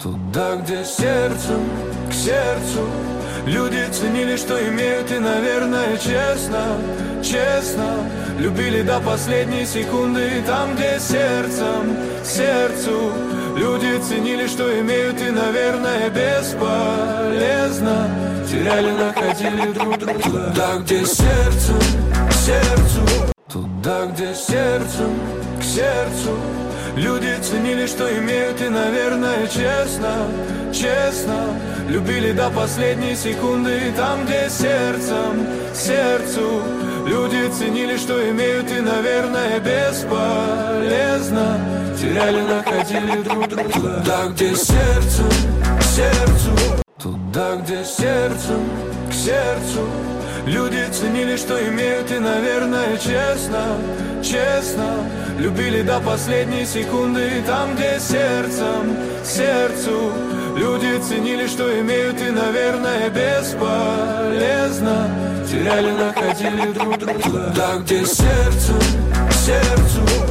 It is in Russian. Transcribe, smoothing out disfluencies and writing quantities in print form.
Туда, где сердцем к сердцу люди ценили, что имеют, и, наверное, честно, честно любили до последней секунды. И там, где сердцем к сердцу люди ценили, что имеют, и, наверное, бесполезно теряли, находили друг друга. Туда, где сердцем к сердцу, туда, где сердцем к сердцу люди ценили, что имеют, и, наверное, честно, честно любили до последней секунды. И там, где сердцем к сердцу люди ценили, что имеют, и, наверное, бесполезно теряли, находили друг друга. Туда, где сердцем к сердцу, туда, где сердцем к сердцу люди ценили, что имеют, и, наверное, честно, честно любили до последней секунды. И там, где сердцем к сердцу люди ценили, что имеют, и, наверное, бесполезно теряли, находили друг друга. Туда, где сердцем к сердцу